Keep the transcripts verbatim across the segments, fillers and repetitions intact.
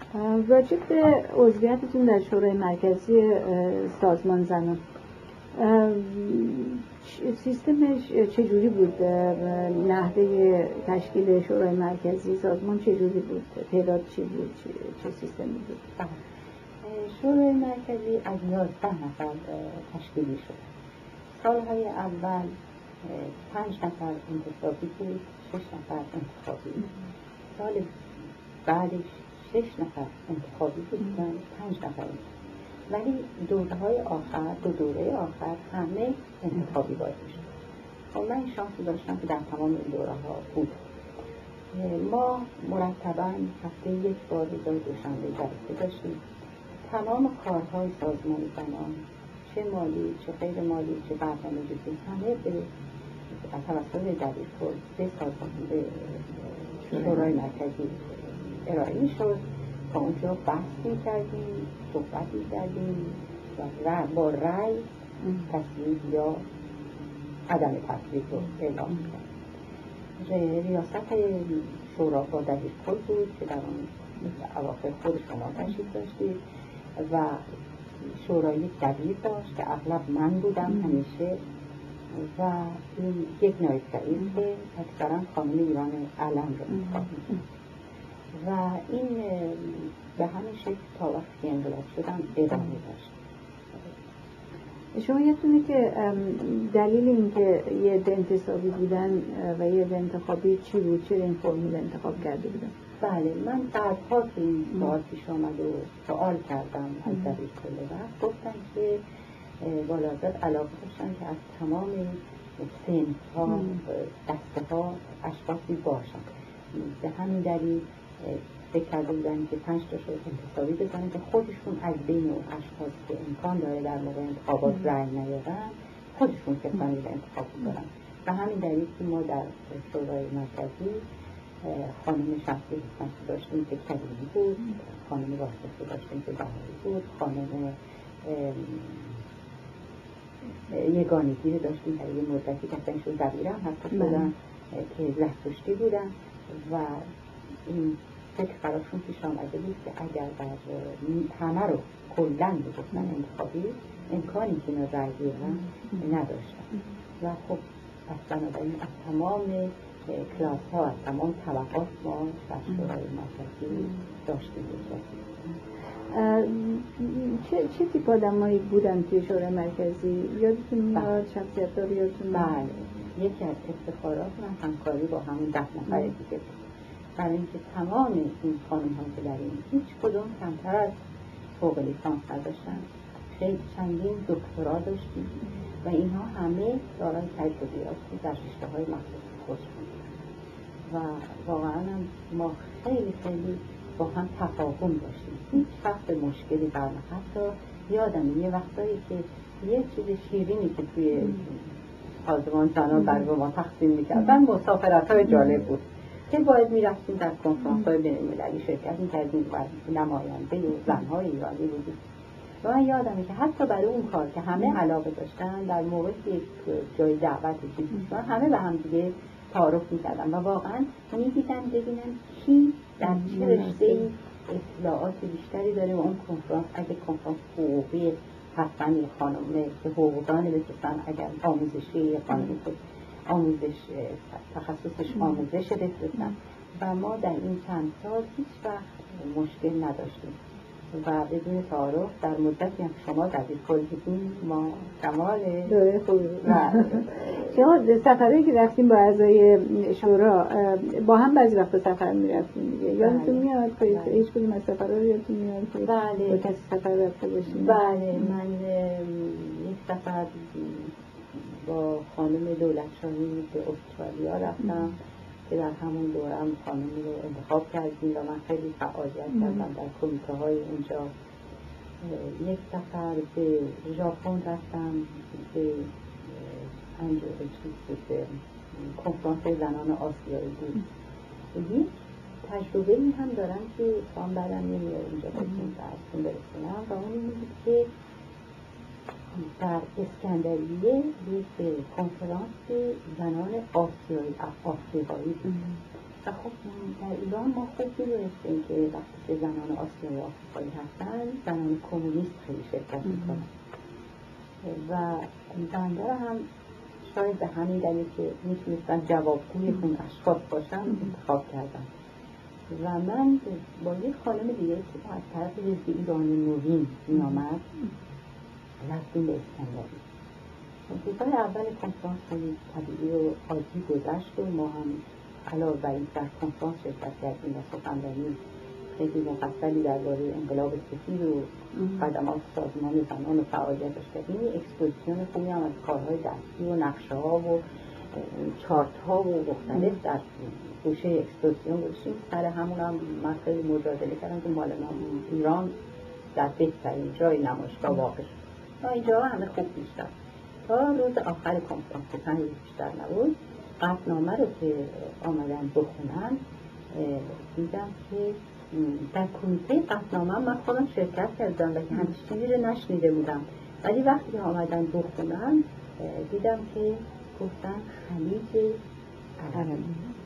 راجع به عضویتتون در شورای مرکزی سازمان زنان، سیستمش چجوری بود؟ نحوه تشکیل شورای مرکزی سازمان چجوری بود؟ تعداد چی بود؟ چه, چه سیستمی بود؟ شورای مرکزی از یازده نفر تشکیلی شد. سالهای اول پنج نفر انتخابی بود، شش نفر انتخابی. سال بعدش شش نفر انتخابی بودن، پنج نفر انتخابی. ولی دوره‌های آخر، دو دوره آخر همه انتخابی باید شد. خب من شانس داشتم که در تمام این دوره‌ها بود. ما مرتباً هفته یک بار روزهای دوشنبه جلسه داشتیم. تمام کارهای سازمان زنان، چه مالی، چه غیر مالی، چه برنامه‌ریزی، همه به توسط دبیرکل به سازمان به شورای مرکزی ارائه می‌شد. تا اونجا بحث می‌کردیم، صحبت می‌کردیم و با رأی تصویب یا عدم تصویب رو اعلام می‌کردیم. ریاست شورا با دبیرکل بود که در اون اواخر خود شما تشریف داشتید و شورای یک دبیر داشت که اغلب من بودم همیشه و یک نایب رئیس که اکثرا خانم ایران علم رو انتخاب می‌کرد و این به همین شکل تا وقتی که انقلاب شدم ادامه داشت. شما یادتونه که دلیل این که یه عده انتصابی بودن و یه عده انتخابی چی بود؟ چرا این فرمول انتخاب کرده بودن؟ بله، من بعدها که این سوال پیش آمد و سوال کردم از دبیرکل وقت گفتن که بالاتر علاقه داشتن که از تمام سنف‌ها، دسته‌ها اشخاصی باشن. به همین دلیل فکر کرده بودن که پنج تا شورای انتصابی بزنن که خودشون از بین اون اشخاص که امکان داره در موقع انتخابات رأی نیارن خودشون کسانی رو انتخاب کنن. به همین دلیل که ما در شورای مرکزی خانم شمسی حکمتی داشتیم که کریمی بود، خانم واسطه داشتیم که بهاری بود، خانم یگانگی رو داشتیم در یه مدتی که اصلا شد دبیرم حتی شدن که زهرشتی بودن و این فکر براشون پیش آمده بود که اگر در همه رو کلن بگفتن انتخابی امکانی که اینا رأی بیارن نداشتن و خب از بنابراین از تمام کلاس ها از تمام طبقات ما در شورای مرکزی داشتیم. چه چه تیپ آدمایی بودن توی شورای مرکزی؟ یادتون میاد شخصیت داری یادتون؟ بله، یکی از افتخارات من همکاری با همون ده نفر دیگه بود. برای اینکه تمام این خانم ها که در این هیچ کدوم کمتر از فوق لیسانس نداشتن، خیلی چندین دکترا داشتیم و اینها همه دارای تجربیاتی در رشته‌های مخصوص خودشون و واقعا ما خیلی خیلی با هم تفاهم داشتیم. هیچ وقت به مشکلی برنه. حتی یادم یه وقتایی که یه چیز شیرینی که توی سازمان زنان برای ما تقسیم می‌کردن مسافرت‌های جالب بود که باید می‌رفتیم در کنفرانس‌های بین‌المللی شرکت می‌کردیم و نماینده زن‌های ایرانی بودیم. و من یادمه که حتی برای اون کار که همه علاقه داشتن در موقع یک جای دعوت چیزی همه به هم دیگه تعارف می‌کردن و واقعاً می‌دیدن ببینن کی در چه رشته‌ای اطلاعات بیشتری داره و اون کنفرانس اگه کنفرانس حقوقی حتما یه خانمه که حقوقدان بسیستن اگر آموزشی خانمی که آموزش تخصصش آموزش بسیستن و ما در این چند سال هیچ وقت مشکل نداشتیم و بدون تعارف در مدتی هم شما در کل بودیم ما کمال دوره خوب شما سفرهایی که رفتیم با اعضای شورا با هم بعضی وقتا سفر میرفتیم دیگه یادتون میاد که هیچ کدوم از سفرها رو یادتون میاد که بله با کسی سفر رفته باشیم؟ بله، من یک سفر با خانم دولتشاهی به استرالیا رفتم که در همون دورم خانمی رو انتخاب کردیم و من خیلی فعالیت کردم در کمیته های اونجا. یک سفر به ژاپن رفتم به به کنفرانس زنان آسیایی بود. یک تجربه این هم دارم که خواهم بعدم نمیاد اینجا بکنم درستون برسونم و اون این بود که در اسکندریه یک کنفرانس زنان آسیایی افریقایی بود و خب من در و ما خوب می‌دونستیم که وقتی که زنان آسیایی آفریقایی هستن زنان کمونیست خیلی شرکت میکنن و بنده هم شاید به همین دلیل که میتونستن جوابگوی اون اشخاص باشن انتخاب کردم و من با یک خانم دیگه که از طرف حزب ایران نوین میامد رفتیم به اسکندری. روزهای اول کنفرانس خیلی طبیعی و عادی گذشت و ما هم علاوه بر این در کنفرانس شرکت کردیم و سخنرانی خیلی مفصلی درباره انقلاب سفید و خدمات سازمان زنان و فعالیتش کردیم. اکسپوزیسیون خوبی هم از کارهای دستی و نقشه ها و چارت ها و مختلف در گوشه اکسپوزیسیون گذاشتیم. سر همون هم من خیلی مجادله کردم که مال ایران در بهترین جای نمایشگاه واقع شد. تا اینجا همه خوب پیش رفت تا روز آخر کنفرانس که پنج روز بیشتر نبود قطعنامه رو که آمدن بخونن دیدم که در کمیته قطعنامه من خودم شرکت کردم و همچین چیزی رو نشنیده بودم، ولی وقتی که آمدن بخونن دیدم که گفتن خلیج عربی.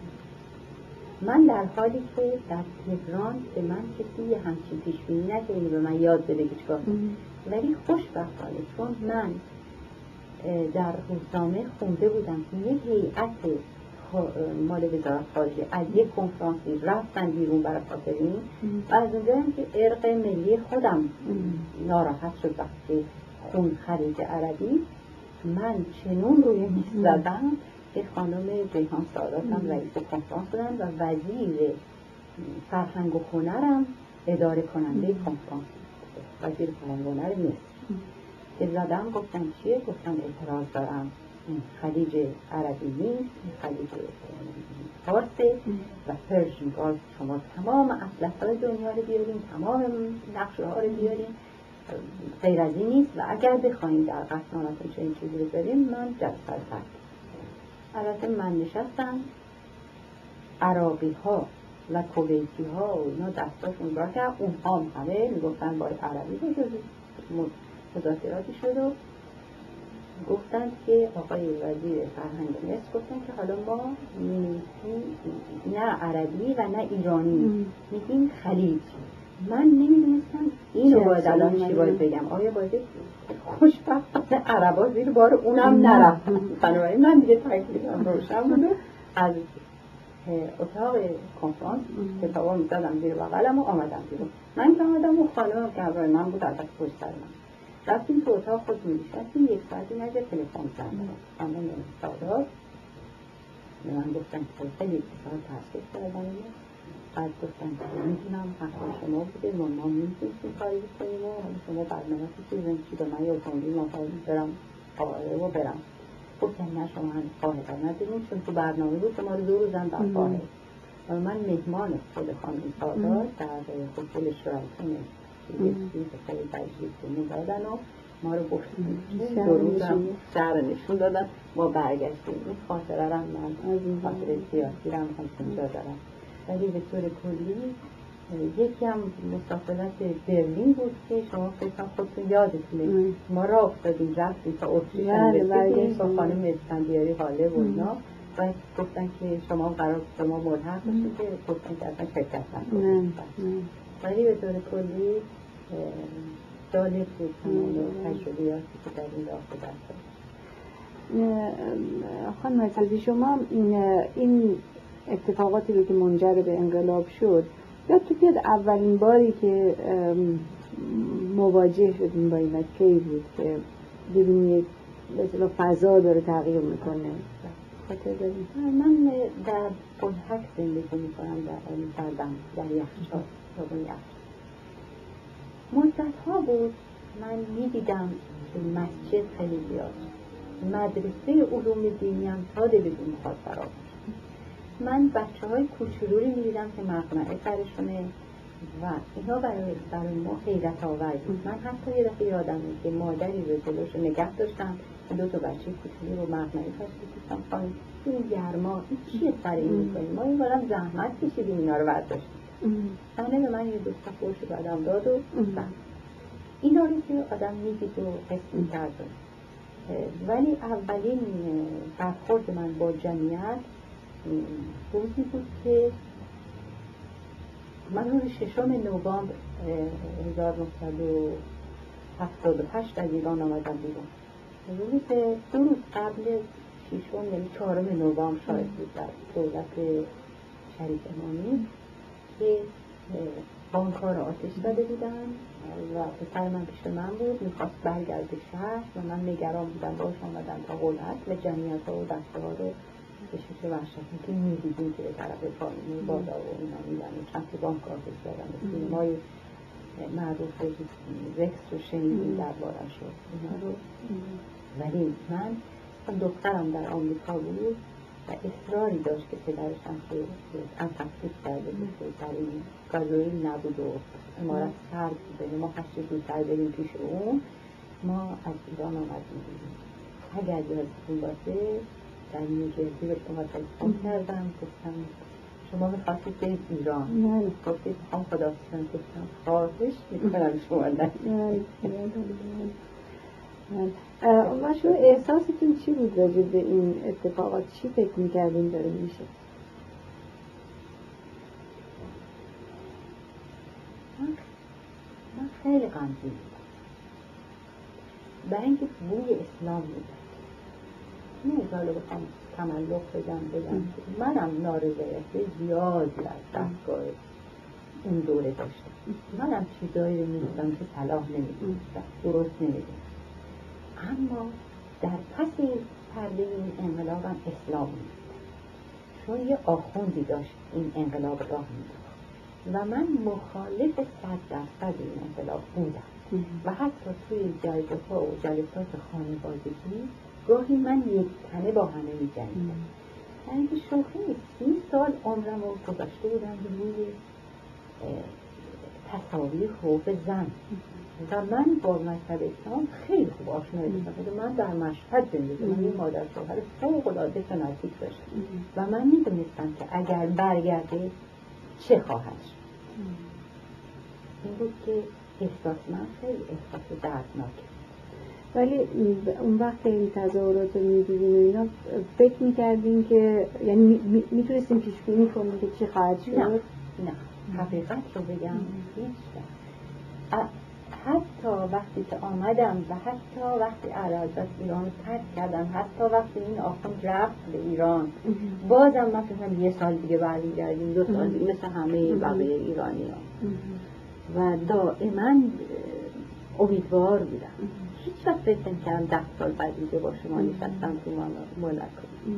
من در حالی که در تهران به من کسی یه همچین پیشبینی نکرده به من یاد بده که چیکار کنم، ولی خوشبختانه چون من در روزنامه خونده بودم که یه هیئت مال وزارت خارجه از یک کنفرانسی رفتن بیرون برای خاطر این و از اونجا هم که ارق ملی خودم ناراحت شد وقتی خون خلیج عربی من چنون روی میز زدم که خانم جیهان سادات هم رئیس کنفرانس بودن و وزیر فرهنگ و هنرم اداره کننده کنفرانس وزیر فرهنگ و هنر مصر که زدم گفتم چیه؟ گفتم اعتراض دارم خلیج عربی نیست، خلیج فارسه و پرژن گاز شما تمام اطلس‌های دنیا رو بیارین، تمام نقشه ها رو بیارین، غیر از این نیست و اگر بخواین در قطعنامه‌تون چنین چیزی رو بذارین من جلسه رو ترک. البته من نشستم، عراقی ها و کویتی ها و اینا دستاشون را کرد، اونها هم همه میگفتن باید عربی بجازید. مذاکراتی شد و گفتن که آقای وزیر فرهنگ مصر گفتن که حالا ما نه عربی و نه ایرانی میگیم خلیج. من نمیدونستم اینو باید الان چی باید بگم، آیا باید خوشبختانه عربا زیر بار اونم نرفت. بنابراین من دیگه تکلیفم روشن بود. از اتاق کنفرانس کتابا می‌زدم زیر بغلم و آمدم بیرون. من که آمدم و خانمم که همراه من بود از پشت سر من رفتیم تو اتاق خود می‌نشستیم. یک ساعتی نجا تلفن زدم خانم سادات به من گفتن که خیلی اتصال تحصیل کردن. بعد گفتن که می‌دونم حق شما بوده و ما می‌تونیم کاری بکنیم و شما برنامه چیزی چی به من یادتون ما برم قاهره و برم. گفتن نه شما هم قاهره نداریم چون تو برنامه بود شما رو دو روزم در قاهره و من مهمان خود خانم سادات در هتل شرایطون دیگه خیلی تجریب کنیم دادن و ما رو بفتیم دو روزم شهر نشون دادن. ما برگشتیم. این خاطره رم من خاطره سیاسی رم همچون جا دارم، ولی به طور کلی یکی هم مسافرت برلین بود که شما فکرم خودتون یادتونه ما را افتادیم رفتیم تا اتریش هم رسیدیم با خانم اسفندیاری حاله و اینا و گفتن که شما قرار شما ملحق باشید که گفتن که اصلا شرکت نکنید، ولی به طور کلی جالب بود تمام تجربیاتی که در این راه به دست آمد. خانم عزیزی شما این اتفاقاتی رو که منجر به انقلاب شد یادتون بیاد اولین باری که مواجه شدیم با این کی بود که ببینید به اصطلاح فضا داره تغییر میکنه؟ خاطر داریم؟ من در بلحک زندگی میکنم در آمستردام در یخچال خیابان یخچال. مدت ها بود من میدیدم که مسجد خیلی زیاد، مدرسه علوم دینی هم ساده بدون میخواد فرار. من بچه های کوچولوری میدیدم که مقنعه سرشونه و اینا برای برای ما حیرت آور بود. من حتی یه دفعه یادمه که مادری رو جلوش نگه داشتم دو تا بچه کوچولو رو مقنعه کشیدم خانم این گرما این چیه سر این میکنیم ما این بارم زحمت کشیدیم اینا رو برداشتیم. سانه به من یه دوستا فرش بعدم داد و اینا رو که آدم میدید و حس میکرد. ولی اولین برخورد من با جمعیت روزی بود که من روز ششم نوامبر هزار و نهصد و هفتاد و هشت از ایران آمدم بیرون. روز دو روز قبل ششم یعنی چهارم نوامبر شاید بود در دولت شریف امامی که بانک‌ها را آتش زده بودن و پسر من پیش من بود، میخواست برگرده شهر و من نگران بودم. باش آمدم تا قلعت و جمعیت ها و دسته ها رو به شکل وحشتناکی که می‌دیدیم که به طرف پایین بالا و اینا می‌دن و چند تا بانک آتش زدن. فیلم‌های معروف رکس رو شنیدیم دربارش شد اینا رو. ولی من دخترم در آمریکا بود و اصراری داشت که پدرش هم که انفکتیک کرده بود که در این گازوئیل نبود و امارت سرد بوده، ما هشت زودتر بریم پیش اون. ما از ایران آمدیم. اگر یادتون باشه در نیوجرسی به شما تلفن کردم، گفتم شما می‌خواستید برید ایران، گفتید می‌خوام خداحافظی کنم، گفتم خواهش می‌کنم شما نرید. و شما احساستون چی بود راجع به این اتفاقات؟ چی فکر می‌کردین داره میشه؟ من خیلی غمگین بودم، برای اینکه بوی اسلام بودم. نمی‌دونم بخوام تملق بدم بگم منم نارضایتی زیادی از دستگاه اون دوره داشتم. منم چیزایی رو می‌دیدم که صلاح نمی‌دونستم، درست نمی‌دونستم. اما در پس این پرده این انقلابم اسلام بود، چون یه آخوندی داشت این انقلاب راه می‌داد و من مخالف صد درصد این انقلاب بودم و حتی توی جلسه‌ها و جلسات خانوادگی گاهی من یک تنه با همه می‌جنگیدم. یعنی شوخی نیست، سی سال عمرم رو گذاشته بودم روی تصاویر حقوق زن و من با مذهب اسلام خیلی خوب آشنایی داشتم. من در مشهد زندگی من یه مادر شوهر فوق‌العاده فناتیک داشتم و من می‌دونستم که اگر برگرده چه خواهد شد. این بود که احساس من خیلی احساس دردناکه. ولی اون وقت این تظاهرات رو می‌دیدین اینا فکر می‌کردین که یعنی می‌تونستین پیش بینی کنین که چی خواهد شد؟ نه نه حقیقت رو بگم هیچ وقت. حتی وقتی که آمدم و حتی وقتی اعلیحضرت ایران ترک کردم، حتی وقتی این آخوند رفت به ایران، بازم من فکرم یه سال دیگه برمیگردیم، دو سال دیگه، مثل همه بقیه ایرانی ها و دائما امیدوار بودم. هیچ وقت فکر نمی‌کردم ده سال بعد دیگه با شما نشستم تو ملک کنم.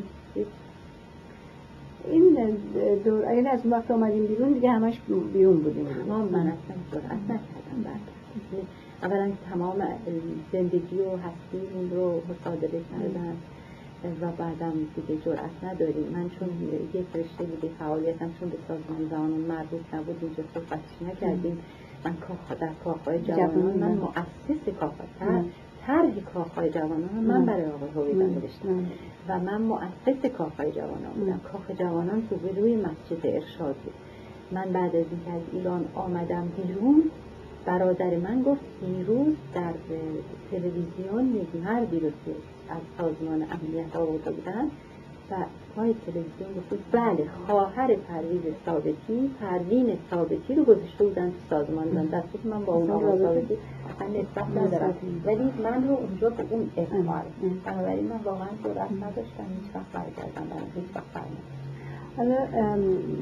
این دور اگر از اون وقت آمدیم بیرون دیگه همش بیرون بودیم. ما من اصلا جرأت نکردم برگردم. اولا تمام زندگی و هستیمون رو مصادره کردن و بعدم دیگه جرأت نداریم. من چون یک رشته دیگه فعالیتم چون به سازمان زنان مربوط نبود اینجا صحبتش نکردیم. من کاخ در کاخهای جوانان، من مؤسس کاخهای طرح کاخهای جوانان من برای آقای هویدا نوشتم و من مؤسس کاخهای جوانان بودم. کاخ جوانان تو روی مسجد ارشاد بود. من بعد از اینکه از ایران آمدم بیرون، برادر من گفت دیروز در تلویزیون یک مردی رو که از سازمان امنیت آورده بودن و پای تلویزیون گفت بله خواهر پرویز ثابتی، پروین ثابتی رو گذاشته بودن تو سازمان زن. دسته که من با اون آقا ثابتی اصلا نسبت ندارم، ولی من رو اونجا به اون اعتماد، بنابراین من واقعا جرأت نداشتم هیچ وقت برگردم، برای هیچ وقت برگردم. حالا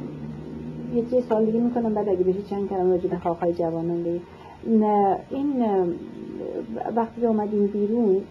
یکی سال دیگه میکنم بعد اگه بشه چند کلمه راجع به کاخهای جوانان بگید. این وقتی که اومدیم بیرون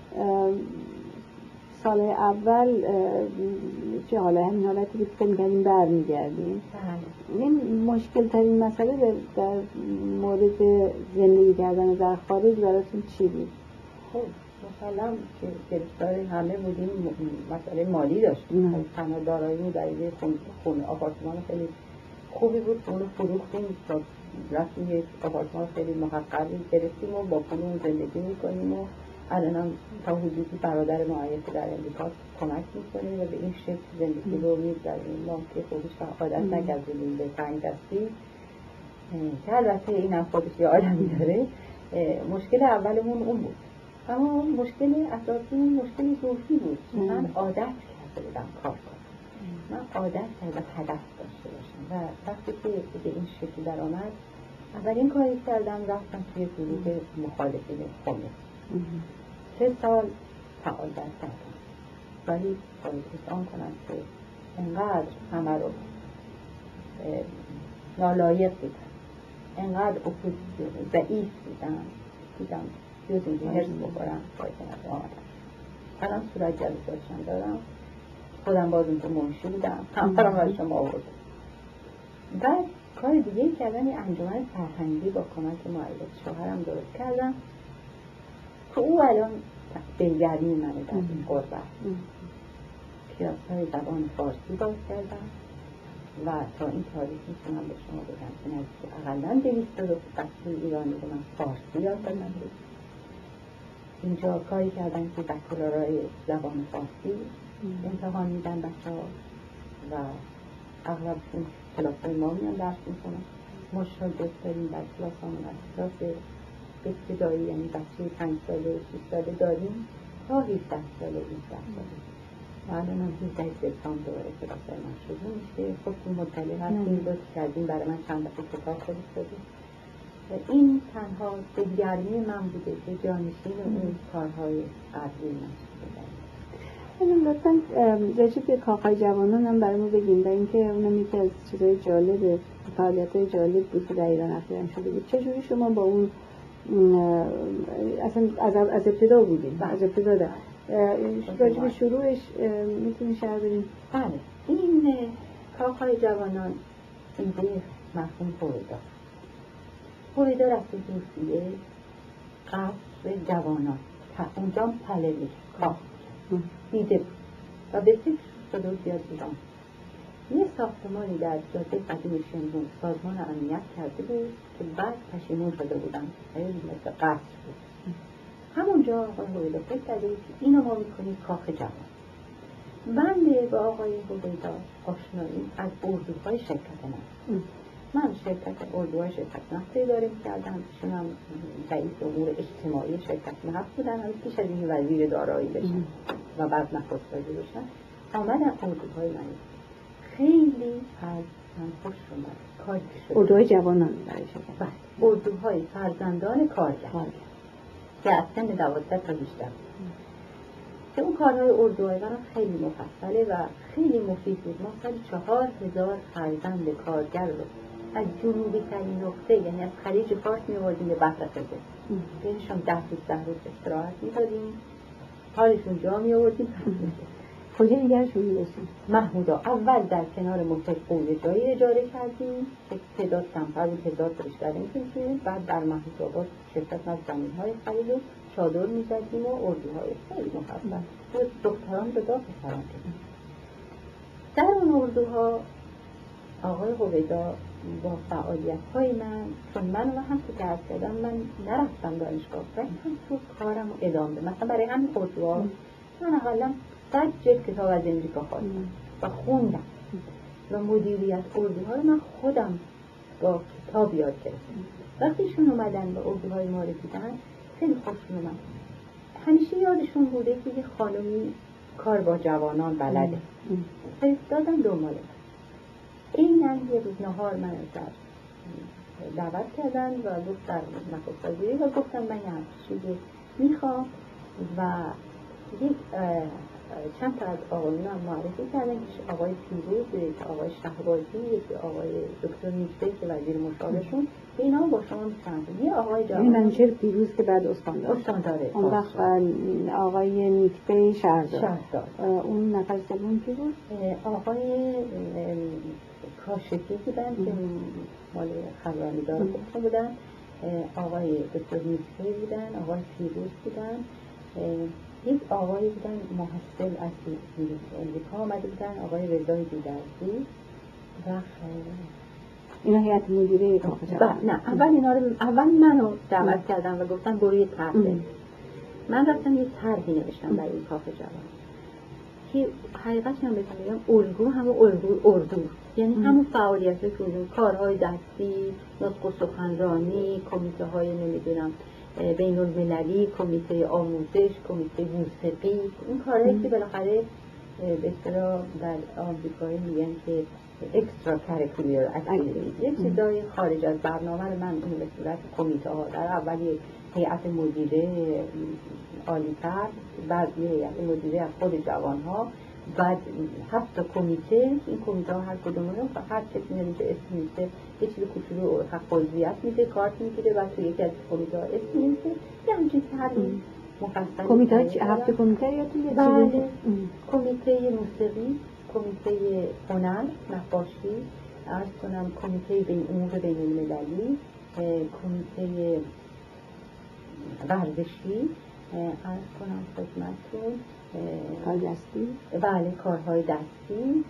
سال اول چه حالا همین حالتی که فکر می‌کردیم برمیگردیم، این مشکل ترین مسئله در مورد زندگی کردن در خارج براتون چی بود؟ خب مثلا که گرفتار همه بودیم، مسئله مالی داشتیم. تنها داراییمون در یه خونه آپارتمان خیلی خوبی بود، اونو فروختیم تا رفتیم یک آپارتمان خیلی محققی گرفتیم و با پولمون زندگی میکنیم و الانم تا حدودی برادر معین که در امریکا کمک میکنیم و به این شکل زندگی رو میگذاریم. ما که خودش عادت نکردیم به تنگ دستی که البته این هم خودش یه آدمی داره. مشکل اولمون اون بود، اما مشکل اساسی مشکل روحی بود. من عادت کرده بودم کار کنم من عادت کردم هدف داشته باشم و وقتی که به این شکل در آمد اولین کاری کردم رفتم توی گروه مخالفین خمینی سه سال فعالیت کردم ولی باید آن کنم که انقدر همه رو نالایق دیدم، انقدر اپوزیسیون ضعیف دیدم دیدم جز اینکه هرس بخورم باید کنم آمدم. الان صورت جلساتشم دارم، خودم باز اونجا منشی بودم، همسرم برای شما آوردم. بعد کار دیگه کردم، یه انجمن فرهنگی با کمک معلم شوهرم درست کردم که او الان دلگرمی منه در این قربت. کلاس‌های زبان فارسی باز کردم و تا این تاریخ میتونم به شما بگم که نزدیک اقلاً دویست تا بچه ایرانی رو من فارسی یاد دادم. اینجا کاری کردن که بکالورای زبان فارسی امتحان میدن بچه‌ها و اغلبشون کلاس‌های ما میان درس میکنن. ما شاگرد داریم در کلاس همون از کلاس ابتدایی، یعنی بچه پنج ساله شش ساله داریم تا هفده ساله هجده ساله. و الان هم هفده سپتامبر دوباره کلاس‌های من شروع میشه. خودتون مطلع هستیم، لطف کردیم برای من چند دفعه کتاب فرستادید. این تنها دلگرمی من بوده که جانشین اون کارهای قبلی من شده. اینم لطفاً راجع به کاخهای جوانان هم برای ما بگیم، برای اینکه اونم یکی از چیزهای جالب، فعالیت‌های جالب بود که در ایران اخیراً شده بود. چجوری شما با اون اصلا از از ابتدا بودیم؟ از ابتدا در راجع به شروعش میتونی شرح بدین؟ بله، این کاخهای جوانان ایده مرحوم هویدا هویدا رفته روسیه قصر جوانان که اونجا پلوی کاخ دیده بود و به فکر شده و بیاد ایران. یه ساختمانی در جاده قدیم شمرون سازمان امنیت کرده بود که بعد پشیمون شده بودن، خیلی مثل قصر بود. همونجا آقای هویدا فکر کرده بود که اینو ما میکنیم کاخ جوان. بنده با آقای هویدا آشنایی از اردوهای شرکت نفت. من شرکت اردوهای شرکت نفت اداره می‌کردم، ایشون هم رئیس امور اجتماعی شرکت نفت بودن، از پیش از این وزیر دارایی بشن و بعد نخست وزیر بشن. آمدن اردوهای من خیلی از من خوش اومد کاری شد. اردوهای جوانان برای شما؟ بله، اردوهای فرزندان کارگر که از سن دوازده تا هجده که اون کارهای اردوهای من خیلی مفصله و خیلی مفید بود. ما سالی چهار هزار فرزند کارگر رو از جنوبی ترین نقطه، یعنی از خلیج فارس می‌آوردیم به بحر خزر، بینشون ده روز ده روز استراحت می‌دادیم، حالشون جا می‌آوردیم. کجا دیگرشون می‌رسیم؟ محمودا اول در کنار موتل قوله جایی اجاره کردیم که تعداد کمتر بود، هزار تا بیشتر نمی‌شد. بعد در محمود آباد شرکت از زمین‌های خرید و چادر می‌زدیم و اردوهای خیلی مفصل بود. دختران جدا پسران جدا. در اون اردوها آقای هویدا با فعالیت‌های من، چون من و هم که درس کردم، من نرفتم دانشگاه، ولی هم تو کارم رو ادامه دادم. مثلا برای همین اردوها من اقلا صد جلد کتاب از امریکا خواستم و خوندم و مدیریت اردوها رو من خودم با کتاب یاد گرفتم. وقتیشون اومدن به اردوهای ما رو دیدن خیلی خوششون اومد. همیشه یادشون بوده که یه خانمی کار با جوانان بلده. فرستادن دنبال من. اینن یه روز نهار من از دعوت کردن و گفت در نخست وزیری و گفتم من یه چیزی میخوام و یک چند تا از آقایون هم معرفی کردن که آقای پیروز، آقای شهبازی، آقای دکتر نیکته که وزیر مشاورشون، اینا با شما می‌سنجن. یه آقای جوان، این منشر پیروز که بعد استاندار استانداره، اون وقت آقای نیکته شهردار، شهردار. اون نفر سوم کی بود؟ آقای کاشفی بودن که مال خبرنگار گفته بودن، آقای دکتر نیکته بودن، آقای پیروز بودن، یک آقایی بودن محصل از امریکا آمده بودن، آقای رضای دیدرزی و اینا هیئت مدیره کاخ جوان. نه، اول اینا رو اول منو دعوت کردن و گفتن برو یه طرح بنویس. من رفتم یه طرحی نوشتم برای این کاخ جوان که حقیقتش هم بهتون بگم الگو همون الگو اردو، یعنی همون فعالیت‌های که اون کارهای دستی، نطق و سخنرانی، کمیته‌های نمیدونم بین المللی، کمیته آموزش، کمیته موسیقی، این کارهایی که بالاخره به اصطلاح در آمریکایی میگن که اکسترا کاریکولر اکتیویتیز، یه چیزای خارج از برنامه رو من اون به صورت کمیته ها در اول هیئت مدیره عالی تر، بعد هیئت مدیره از خود جوان ها، بعد هفت تا کمیته. این کمیته ها هر کدوم رو هر کسی نمیشه اسم میشه، یه چیز کوچولو حق عضویت میده، کارت میگیره و تو یکی از کمیته ها اسم میشه، یه همچین طرحی مفصل. کمیته ها چی؟ هفت کمیته یادتون میاد؟ بله، کمیته موسیقی، کمیته هنر، نقاشی، عرض کنم کمیته بین امور بین المللی، کمیته ورزشی، عرض کنم خدمتتون کار دستی. بله، کارهای دستی.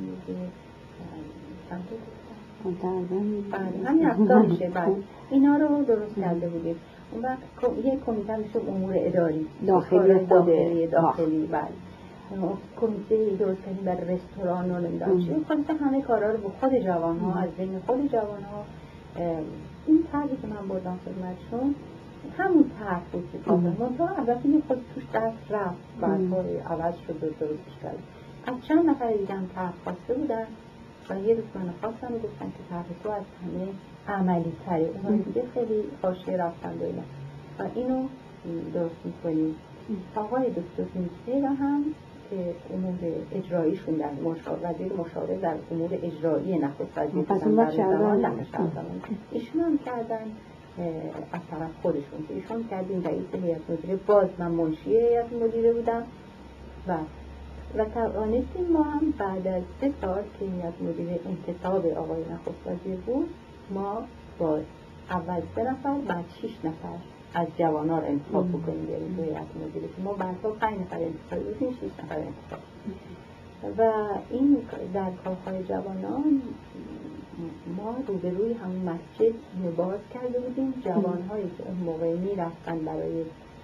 بله، همین هفتا میشه. بله، اینا رو درست کرده بودیم. اون وقت یک کمیته میشه امور اداری داخلی داخلی داخلی بله. کمیته درست کردیم برای رستوران و نمیدونم چی. خلاصه همه کارا رو با خود جوان ها، از بین خود جوان ها. این طرحی که من بردم خدمتشون همون طرح بود که کامل منطقه البته یه خود توش دست رفت، بعدهای عوض شد و درستش کرد. از چند نفر دیدم طرح خواسته بودن و یه روز من خواستم و گفتن که طرح تو از همه عملی تره، اونها دیگه خیلی حاشیه رفتن و اینا و اینو درست میکنیم. آقای دکتر میسه و هم که امور اجراییشون در مشاور وزیر مشاور در امور اجرایی نخست وزیر بودن در زمان نمشاردمان، ایشون هم کردن از طرف خودشون که ایشون کردیم رئیس هیئت مدیره، باز من منشی هیئت مدیره بودم و و توانستیم ما هم بعد از سه سال که هیئت مدیره انتصاب آقای نخست وزیر بود، ما با اول سه نفر بعد شش نفر از جوانان انتخاب بکنیم بریم به هیئت مدیره که ما بعدها پنج نفر انتخاب بودیم، شش نفر انتخاب. و این در کارهای جوانان ما روبروی همون مسجد باز کرده بودیم. جوانهایی که اون موقع می رفتن برای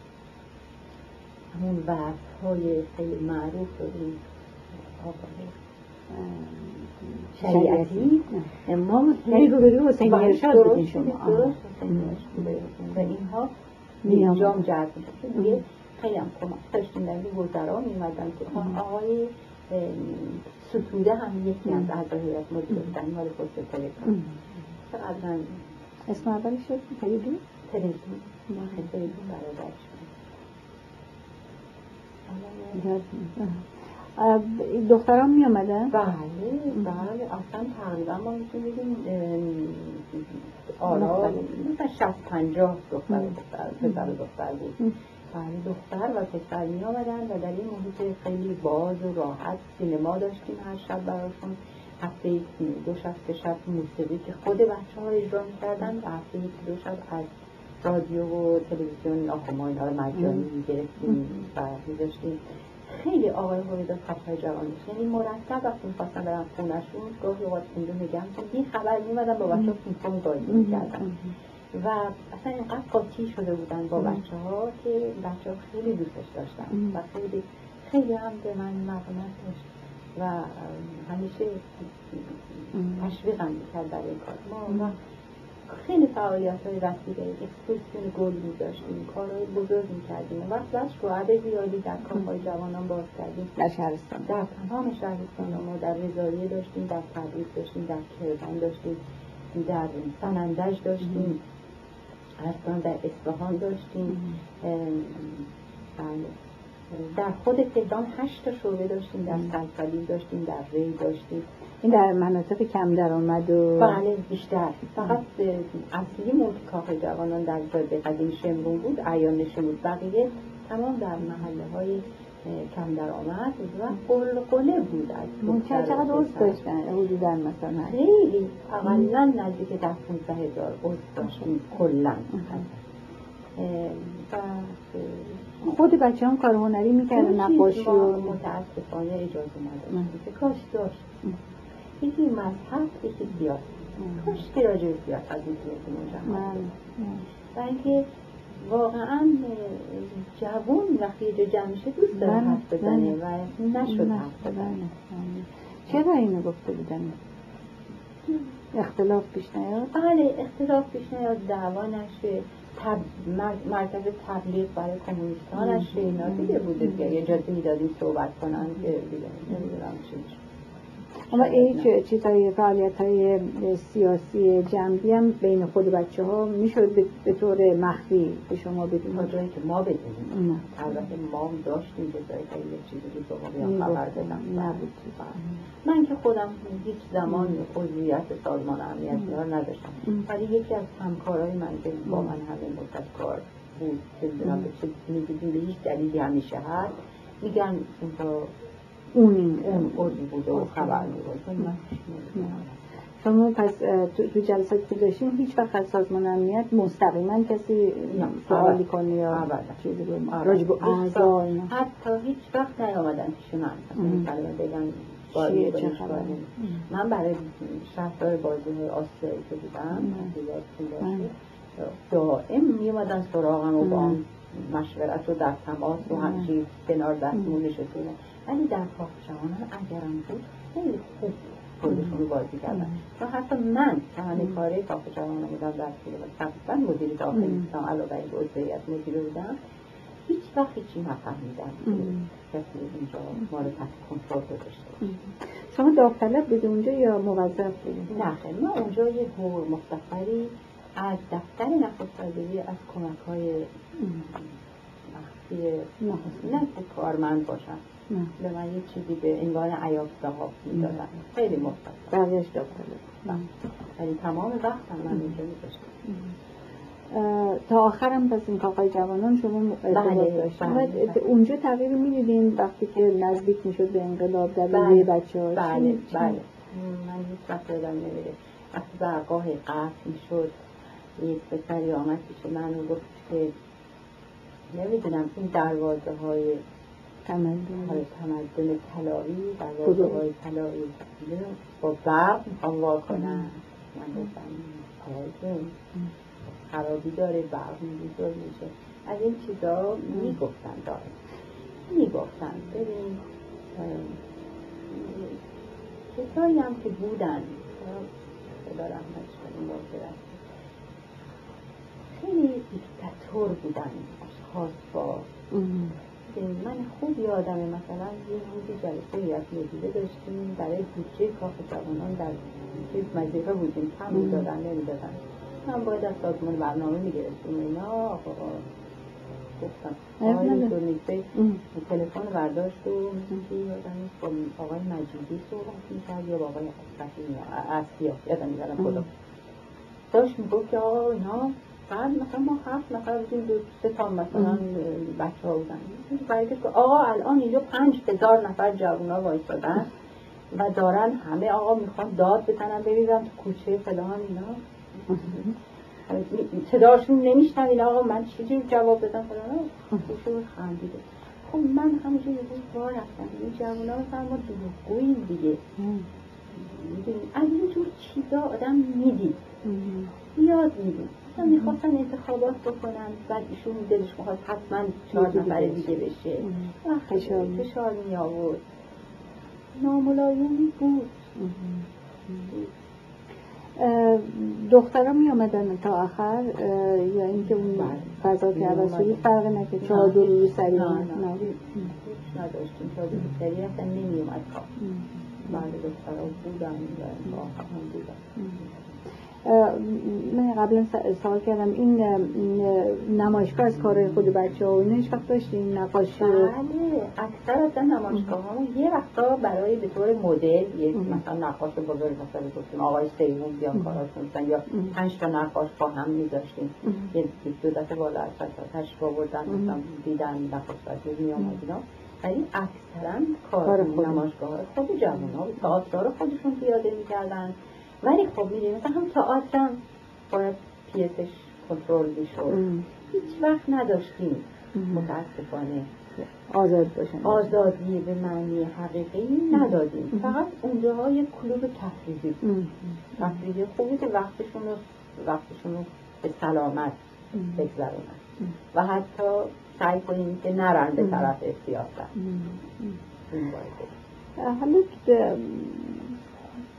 همون وقتهای خیلی معروف این آقای شریعتی، ما روبروی حسین ارشاد بودیم شما و اینها نیام جذب شد. خیلی هم کمک داشتیم در این وزرا می اومدن که آقای ستوده هم یکی از اعضای هیئت مدیره بودن، مال خود تلگرام. چقدر اسم اولی شد؟ تلگرام؟ تلگرام تلگرام برادرش. دختران می آمدن؟ بله بله، اصلا تقریبا ما میتونیم آرا مثلا شصت پنجاه دختر پسر و دختر بود. بله، دختر و پسر می آمدن و در این محیط خیلی باز و راحت سینما داشتیم هر شب براشون. هفته دو شب سه شب موسیقی که خود بچه ها اجرا می کردن و هفته دو شب از رادیو و تلویزیون آخما اینا رو مجانی می گرفتیم و می داشتیم. خیلی آقای هویدا خطای جوانش، یعنی مرتب وقتی می‌خواستن برن خونه‌شون گاهی اوقات اینجا میگم که بی خبر می‌اومدن با بچه‌ها پینگ بازی می‌کردن و اصلا اینقدر قاطی شده بودن با بچه‌ها که بچه‌ها خیلی دوستش داشتن و خیلی خیلی هم به من مرحمت داشت و همیشه تشویقم می‌کرد برای این کار. ما خیلی فعالیت‌های وسیله اکسکورسیون گل می‌داشتیم، کارهای بزرگ می‌کردیم. وقت بس رو عدد زیادی در کارهای جوانان باز کردیم در شهرستان، در تمام شهرستان ما، در رضاییه داشتیم، در تبریز داشتیم، در کرمان داشتیم، در سنندج داشتیم، اصلا در اصفهان داشتیم، در خود تهران هشت تا شعبه داشتیم، در سلسبیل داشتیم، در ری داشتیم. این در مناطق کم درآمد و بله بیشتر. فقط اصلی مولتیکاهای جوانان در جاده قدیم شمرون بود، عیان نشه بود، بقیه تمام در محله های کم درآمد و قل قله بود. از چقدر عضو داشتن حدوداً مثلا؟ خیلی اقلا نزدیک ده پونزده هزار عضو داشتیم کلا. و خود بچه هم کار هنری میکردن، نقاشی و متاسفانه اجازه نداشت که کاش داشت. یکی مذهب، یکی سیاست. کاش که راجع به سیاست میتونستیم اونجا و اینکه واقعا جوان وقتی یه جا جمع میشه دوست داره حرف بزنه و نشد حرف بزنه. چرا اینو گفته بودن؟ اختلاف پیش نیاد؟ بله، اختلاف پیش نیاد، دعوا نشه. تب... مرکز تبلیغ برای کمونیستانش اینا دیگه بوده دیگه، اجازه میدادیم صحبت کنن که دیگه نمیدونم چی میشه. اما این چیزهای فعالیت‌های سیاسی جنبی هم بین خود بچه ها میشد به طور مخفی به شما بدونید؟ تا جایی که ما بدونیم. البته ما داشتیم که جایی که یه چیزی بود به ما بیان خبر بدن نبود. من که خودم هیچ زمان عضویت سازمان امنیتی ها نداشتم، ولی یکی از همکارای من که با من همه مدت کار بود که میدونم به چه میدونیم به هیچ دلیلی همیشه هست میگن اونجا اون اون عضو بوده و خبر می‌بود. شما پس تو جلسات که داشتیم هیچ وقت از سازمان امنیت مستقیما کسی سوالی کنه یا چیزی رو راجب اعضا اینا حتی هیچ وقت نیامدن پیشون هم کلمه بگن باری چه خبره. من برای شهردار بازی‌های آسیایی که بودم دائم میومدن سراغم و با هم مشورت و در تماس و همچی کنار دستمون نشستونه، ولی در کاخ جوانان اگرم بود خیلی خوب خودشون رو بازی کردن. و حتی من که همه کاره کاخ جوانان بودم در طول تقریبا مدیر داخلی بودم، علاوه بر عضویت مدیر بودم، هیچ وقت هیچی نفهمیدم کسی اینجا ما رو تحت کنترل گذاشته. شما داوطلب بودید اونجا یا موظف بودید؟ نه خیلی، ما اونجا یه دور مختصری از دفتر نخست وزیری از کمک‌های مخفی نه که کارمند باشن به من یه چیزی به عنوان عیاب صاحب میدادن، خیلی مختصر بقیه‌اش داوطلب، ولی تمام وقتم من اینجا می‌داشتم. تا آخرم پس این کاخهای جوانان شما ارتباط داشتیم. بله. اونجا تغییر می‌دیدین وقتی که نزدیک میشد به انقلاب در روی بچه‌ها؟ بله بله. من هیچ وقت یادم نمیره وقتی برگاه قطع میشد یک پسری آمد پیش من و گفت که نمیدونم این دروازه های تمدن های تمدن طلایی، دروازه های طلایی با برق میخوام وا کنن. من گفتم آره خرابی داره، برق میزور میشه، از این چیزا میگفتن داره میگفتن. ببین کسایی هم که بودن خدا رحمتش کنه ماجرد خیلی دیکتاتور بودن، اشخاص با من خوب یادمه مثلا یه روزی جلسه هیئت مدیره داشتیم برای بودجه کاخ جوانان در چیز مزیقه بودیم، کم میدادن نمیدادن، من باید از سازمان برنامه میگرفتیم اینا. آقا گفتم آقای دونیسه تلفن برداشت و مثل یادم با آقای مجیدی صحبت میکرد یا با آقای اصفیا یادم میدارم خدا داشت میگفت که آقا اینا بعد مثلا ما هفت نفر بودیم، دو سه تا مثلا بچه ها بودن، برای که آقا الان اینجا پنج هزار نفر جوونا وایسادن و دارن همه آقا میخوان داد بزنن ببینم تو کوچه فلان اینا صداشون نمیشنوین آقا من چیزی جواب بدم فلان خوشون خندیده. خب من همونجا یه روز بار رفتم این جوونا مثلا ما دروغگوییم دیگه، از اینجور چیزا آدم میدید یاد میدید. مثلا میخواستن انتخابات بکنن بعد ایشون دلش میخواد حتما چهار نفر دیگه بشه، فشار فشار می آورد، ناملایمی بود. دخترها می آمدن تا آخر یا اینکه اون فضا که عوض شدی فرق نکرد؟ چادر روی سری نه نداشتیم، چادر روی سری اصلا نمی اومد خواه بعد دخترها بودن و آخر هم بودن. من قبلا سوال کردم این نمایشگاه از کارهای خود بچه ها و اینه هیچ وقت داشتیم نقاشی؟ بله اکثر از نمایشگاه ها یه وقتا برای به طور مدل یک مثلا نقاش بزرگ مثلا گفتیم آقای سیمون بیان کاراشون مثلا یا پنج تا نقاش با هم میذاشتیم یه دو دفعه بالا از تشریف آوردن مثلا دیدن نقاش بزرگ میامد اینا، ولی اکثرا کار نمایشگاه ها خود جوان ها تئاتر خودشون پیاده میکردن. ولی خب میدونیم مثلا هم تئاتر هم باید پیسش کنترل میشد، هیچ وقت نداشتیم متاسفانه آزاد باشن، آزادی به معنی حقیقی ندادیم، فقط اونجاها یک کلوب تفریحی تفریحی خوبی که وقتشون رو وقتشون رو به سلامت بگذرونن و حتی سعی کنیم که نرن به طرف سیاست. حالا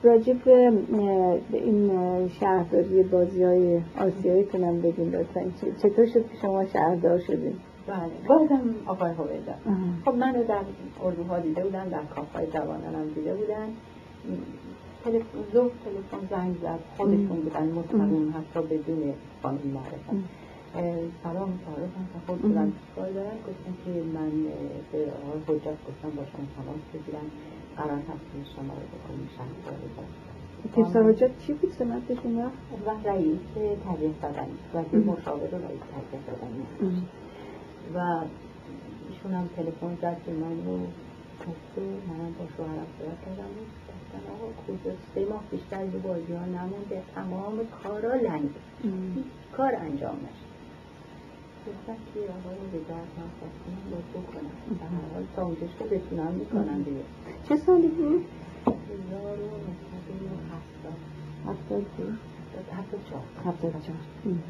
راجب این شهرداری بازی‌های آسیایی‌تونم بگین لطفاً. چطور شد که شما شهردار شدین؟ بله، بازم آقای هویدا. خب منو در اردوها دیده بودن، در کافه‌های جوانان هم دیده بودن. تلفن زوج تلفن زنگ زد، خودشون بودن مستقیم، حتی بدون خانم معرفت. سلام تعارفم که خود بودن چیکار دارن؟ گفتن که من به آقای حجت گفتم با شما تماس بگیرم، قرار هست که شما رو بکنیم شهرداری بازی. تیمسار حجت چی بود سمتشون رفت؟ و رئیس تربیت بدنی و مشاور رئیس تربیت بدنی و ایشون هم تلفن زد که من رو گفته، منم با شوهرم صحبت کردم، گفتن آقا کجا سه ماه بیشتر به بازی ها نمونده، تمام کارا لنگ، کار انجام نشد. گفتن که آقا رو به درد من خواستم باید بکنم، به هر حال تا اونجاش که بتونم میکنم دیگه. چه سالی بود؟ هزار و نهصد و هفتاد هفتاد بود؟ هفتاد و چهار هفتاد و چهار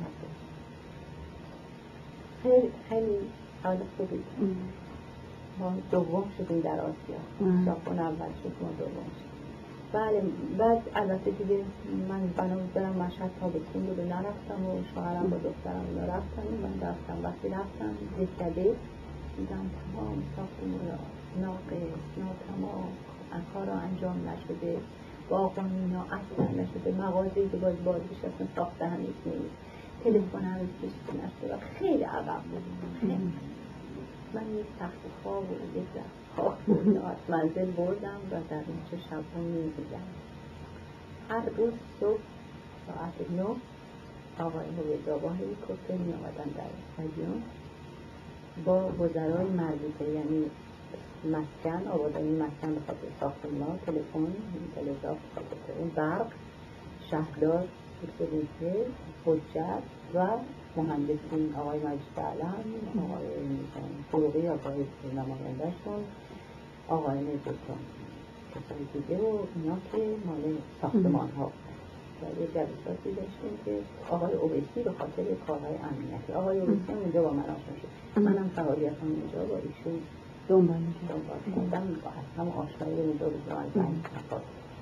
خیلی خیلی حال خوبی. ما دوم شدیم در آسیا، ژاپن اول شد، ما دوم شد. بله، بعد البته دیگه من بنا برم مشهد تابستون بود و نرفتم و شوهرم با دخترم اینا رفتن و من رفتم. وقتی رفتم دکده دیدم تمام ساختمون را ناقص، ناتمام، کار را انجام نشده، باغبان اینا اصلا نشده، مغازه‌ای که باز باز بشه اصلا ساخته هنوز نیست، تلفن هنوز کشیده نشده و خیلی عقب بود. من یک تخت خواب و یک دست خواب بود از منزل بردم و در اینجا شبها می‌دیدم. هر روز صبح ساعت نه آقای هویدا با هلیکوپتر می آمدن در استادیوم با وزرای مربوطه، یعنی مسکن، آبادانی مسکن به خاطر ساختمان، تلفن، تلگراف به خاطر اون، برق، شهردار، سکرتریسه، حجت و مهندسین، آقای مجید علم، آقای فروغی، آقای نماینده‌شون، آقای نجاتان، کسایی دیگه و اینا که مال ساختمان ها. و یه جلساتی داشتیم که آقای اویسی به خاطر کارهای امنیتی، آقای اویسی هم اونجا با من آشنا شد. منم فعالیتم اونجا با ایشون دنبال کردم و هم آشنایی اونجا بود و من زنگ نفاد.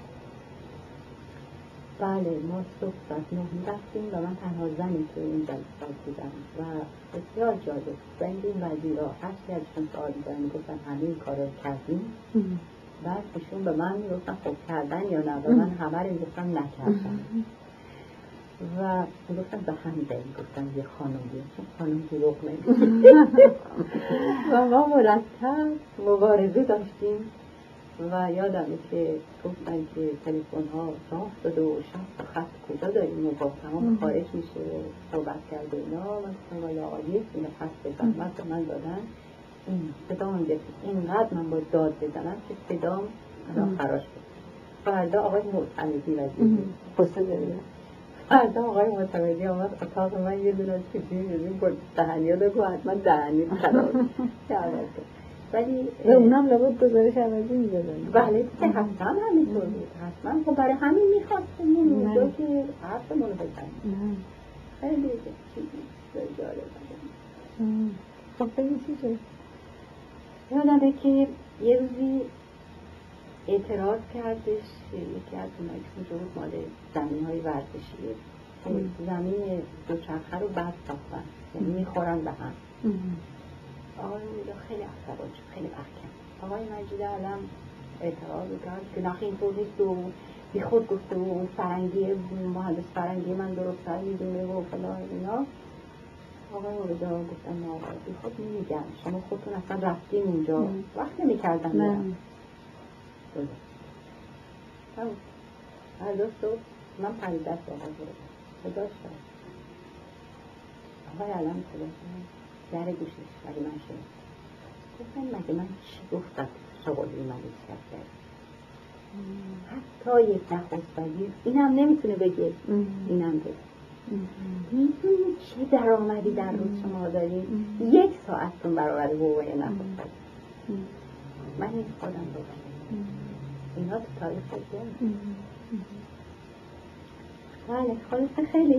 بله، ما صبح ساعت نه رفتیم و من تنها زنی که این جلسات بودم و بسیار جالب. زنگ این وزیرا هر چی ازشون سوال می‌کردن میگفتن همه این کارا رو کردیم. بعد ایشون به من میگفتن خب کردن یا نه، و من همه رو میگفتم نکردم. و میگفتن به همین دلیل گفتن یه خانم بیاد، چون خانم دروغ نمیگه. و ما مرتب مبارزه داشتیم و یادمه که گفتن که تلفن ها راه داده و شخص خط کجا داریم و با تمام خارج میشه و صحبت کرده اینا. من گفتم ولی آقاییه اینو پس بزن. من من دادن این صدام گفت اینقدر من باید داد بزنم که صدام الان خراش بود. فردا آقای معتمدی وزیری قصه داریم. فردا آقای معتمدی آمد اتاق من، یه دونه چیزی می‌بینیم با دهنیا بگو حتما دهنی خراب کرده. ولی و اونم لابد گزارش عوضی می‌دادن. بله که حتما همینطور بود. حتما خب برای همین می‌خواستیم اونجا که حرفمون رو بزنیم. خیلی چیزی جالب بود. خب بگید چی شد؟ یادمه که یه روزی اعتراض کردش یکی از اونایی که اونجا بود، مال زمین‌های ورزشی، زمین دوچرخه رو بست ساختن، یعنی میخورن به هم. آقای میدا خیلی عصبانی شد، خیلی محکم. آقای مجید علم اعتراض کرد که نخی اینطور نیست و بی خود گفته و فرنگی مهندس فرنگی من درست‌تر میدونه و فلان اینا. آقای میدا گفتن نه آقای بی خود نمیگن، شما خودتون اصلا رفتین اونجا، وقت نمی‌کردن میرم. تمام. هر دو صبح من پرید دست آقای رو داشتم. آقای علم خدا در گوشش ولی من شد. گفتم مگه من چی گفتم شغلی من ایست کرد. حتی یک نخست وزیر اینم نمیتونه بگه، اینم بگه. میدونی چه درآمدی در روز شما داریم؟ یک ساعتتون برابر حقوق نخست وزیر. من این خودم بگم اینا تو تاریخ بگم. بله خلاصه خیلی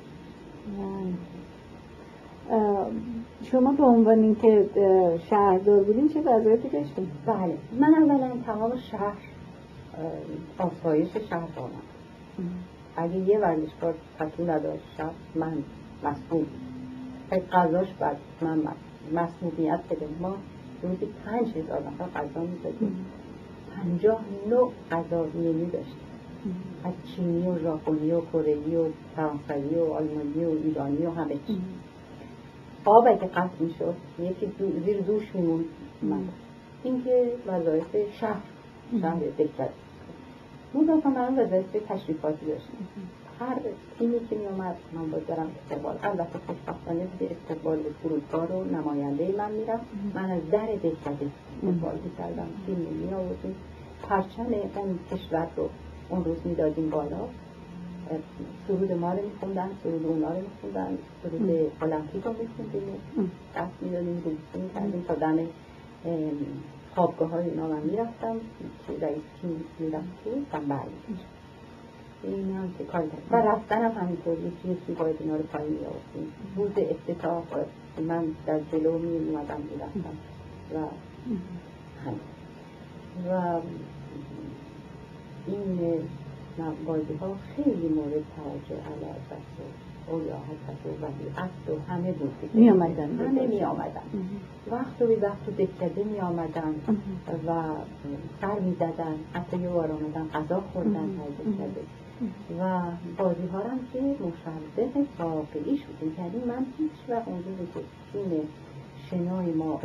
شما به عنوان اینکه شهردار بودین چه وظایفی داشتین؟ بله من اولا تمام شهر آسایش شهر آمد. اگه یه ورزشکار پتو نداشت شب، من مسئول، اگه غذاش بعد من مسئولیت بده. ما روزی پنج هزار نفر غذا میدادیم، پنجاه نوع غذا مینو داشتیم، از چینی و ژاپنی و کره‌ای و فرانسوی و آلمانی و ایرانی و همه چی. آب اگه قطع میشد یکی دو زیر دوش میموند. من این که وظایف شهر شهر دکتر مضافه من وظایف تشریفاتی داشتیم. هر تیمی که می اومد من باید برم استقبال. البته خوشبختانه به استقبال فرودگاه و نماینده من میرم، من از در دکتر استقبال میکردم. تیم می آوردیم، پرچم اون کشور رو اون روز میدادیم بالا، سرود ما رو میخوندن، سرود اونا رو میخوندن، سرود المپیک رو میخوندیم، دست میدادیم، روزی میکردیم تا دم خوابگاه های اونا من میرفتم که رئیس تیم میرفت تو بنبر میکشم. این هم که کار دارم و رفتن هم همینطور یکی یکی باید اینا رو پایین میآوردیم. روز افتتاح من در جلو می اومدم میرفتم و همین و این بازی ها خیلی مورد توجه علی حضرت و اولیاء حضرت و ولی عهد و همه بود می آمدن همه می آمدن وقت و به وقت و دکده می آمدن و سر می زدن، حتی یه بار آمدن غذا خوردن در دکده و بازی ها هم که مشابه واقعی شد. یعنی من هیچ وقت اونجوری که تیم شنای ما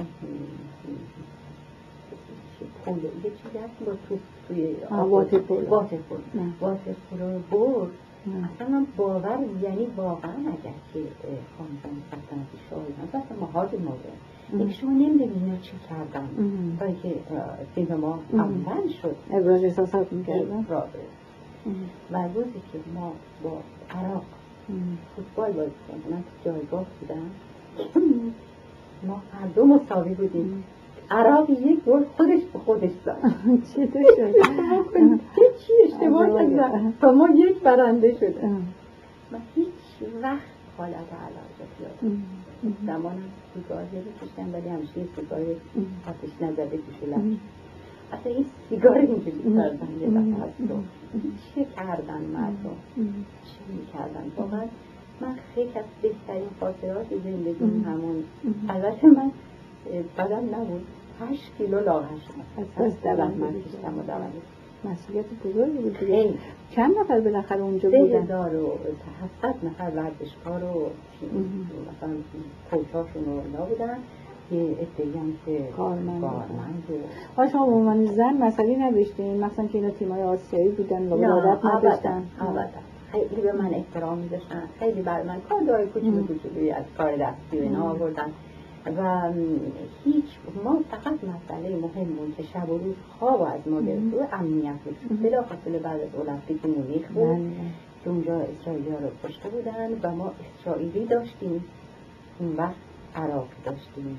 پول یه چیزی هست با تو توی واترپولو واترپولو واترپولو برد، اصلا من باور یعنی واقعا اگر که خانم سلطنتی شاهدان اصلا مهاج موقع یک شما نمیدونی اینا چه کردن تا که تیم ما اول شد ابراز احساسات میکردن. و روزی که ما با عراق فوتبال بازی کردیم، من تو جایگاه بودم، ما هر دو مساوی بودیم، عراق یک گل خودش به خودش زد. چطور شد؟ چه چی اشتباه کردن تا ما یک برنده شد. من هیچ وقت حالت علاقه یادم زمانم سیگار بکشم ولی همیشه سیگار آتش نزده کشولم. اصلا این سیگار اینجوری کردن یه دفعه از تو چه کردن مردم، چه میکردن. واقعا من خیلی از بهترین خاطرات زندگیم همون. البته من بدم نبود، هشت کیلو لاغر شدم از دوام من کشتم و دوام. مسئولیت بزرگی بود دیگه. چند نفر بالاخره اونجا بودن؟ سه هزار و هفتصد نفر ورزشکار و مثلا کوچاشون و اینا بودن، یه عده‌ای هم که کارمند بودن. ها شما به عنوان زن مسئله نداشتین؟ مثلا که اینا تیمای آسیایی بودن و ولادت نداشتن؟ ابدا. خیلی به من احترام می‌ذاشتن، خیلی بر من کار داره کوچولو کوچولویی از کار دستی و اینا آوردن و هیچ ما فقط مسئله مهمون که شب و روز خواب از ما گرفت و امنیت بود. بلافاصله بعد از المپیک مونیخ بود که اونجا اسرائیلی‌ها رو کشته بودن و ما اسرائیلی داشتیم، اون وقت عراق داشتیم،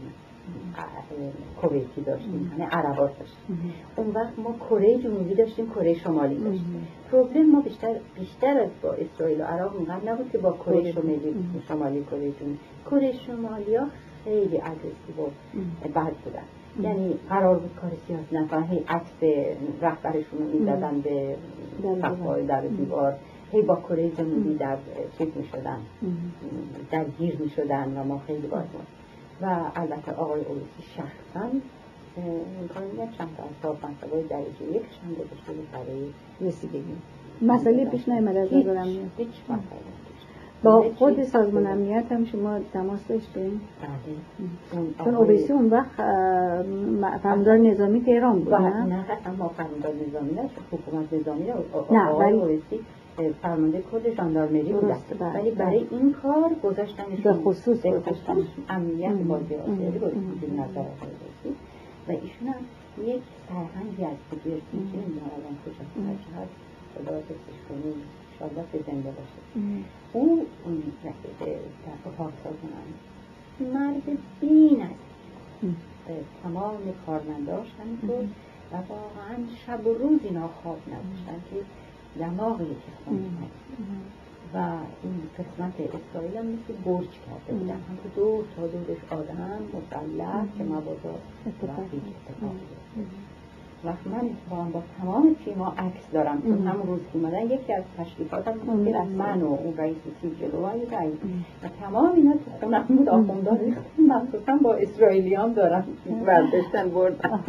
کویتی داشتیم، یعنی عربا داشتیم. اون وقت ما کره جنوبی داشتیم، کره شمالی داشتیم. پروبلم ما بیشتر بیشتر از با اسرائیل و عراق اونقدر نبود که با کره شمالی شمالی کره جنوبی. کره شمالیا خیلی اگریسیو و بد بودن. یعنی قرار بود کار سیاسی نکنن، هی عکس رهبرشون رو می‌زدن به صفحه‌های در دیوار، هی با کره جنوبی در چیز می‌شدن، درگیر می‌شدن و ما خیلی باز و البته آقای اولیسی شخصا این کار می‌کرد، چند تا از صاحب منصبای درجه یکش هم گذاشته بود برای رسیدگی. مسئله پیش نیامد از نظر امنیت؟ هیچ مسئله با خود سازمان امنیت هم شما تماس داشتین؟ بله. چون اویسی اون وقت فرماندار نظامی تهران بود، نه؟ نه حتی ما فرماندار نظامی نه، حکومت نظامی نه، آقای اویسی فرمانده کل ژاندارمری بود، ولی برای این کار گذاشتنش به خصوص گذاشتن امنیت بازی آسیایی گذاشتن نظر اویسی و ایشون هم یک سرهنگی از دیگه نمیدونم الان کجا هست خدا دستش کنیم انشاءالله که زنده باشه. او در پاکستان مرد بین است، تمام کارمنداش همینطور و واقعا شب و روز اینا خواب نداشتن که دماغی که خوندن و این قسمت اسرائیل هم مثل برج کرده بودن، هم که دور تا دورش آدم مسلح که مبادا اتفاقی اتفاقی وقت من اتفاقا با تمام تیما عکس دارم چون همون روز که اومدن یکی از تشریفاتم بود که من و اون رئیس تیم جلوی رئیس و تمام اینا تو خونم بود آخوندان ریختیم مخصوصا با اسرائیلیان دارم برداشتن بردن.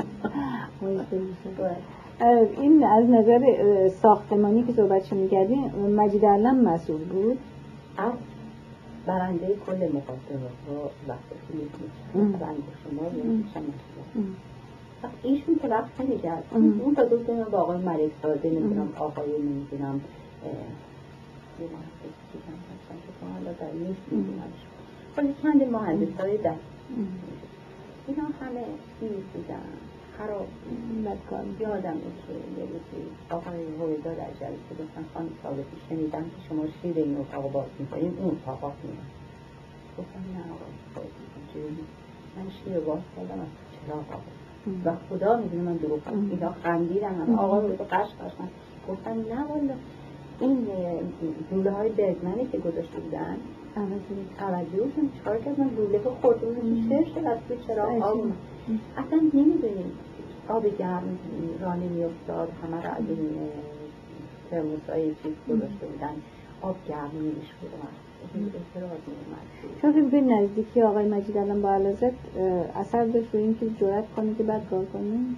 این از نظر ساختمانی که صحبتشو می‌کردیم مجید علم مسئول بود از برنده کل مقدمات ها وقتی که می‌کنم برنده شما می‌شم وقت ایشون که وقت نمی‌گرد اون تا دوست من با آقای ملک زاده نمیدونم آقای نمیدونم یه مهندس دیدم هستم که تو حالا در نیست میدونم ولی چند مهندس های در اینا همه چیز بودن خراب بدکار. یادمه که یه روزی آقای هویدا در جلسه گفتن خانم ثابتی شنیدم که شما شیر این اتاق باز می‌کنید اون اتاق می‌کنید گفتم نه آقای ثابتی من شیر باز کردم از چراغ آقای و خدا میدونه من دروغ گفتم اینا خندیدن هم آقای هویدا قش قشن گفتم نه والا این دوله های برگمنی که گذاشته بودن عوضیوشون چکار کردن دوله ها خوردون شیر شد از توی چراغ آب اصلا نمیدونیم آب گرم را نمیافتاد همه را از این ترموسای چیز گذاشته بودن آب گرم نمیشود این اعتراض میومد چون که به نزدیکی آقای مجید علم با علازت اثر داشت روی اینکه جرأت کنی که بعد کار کنی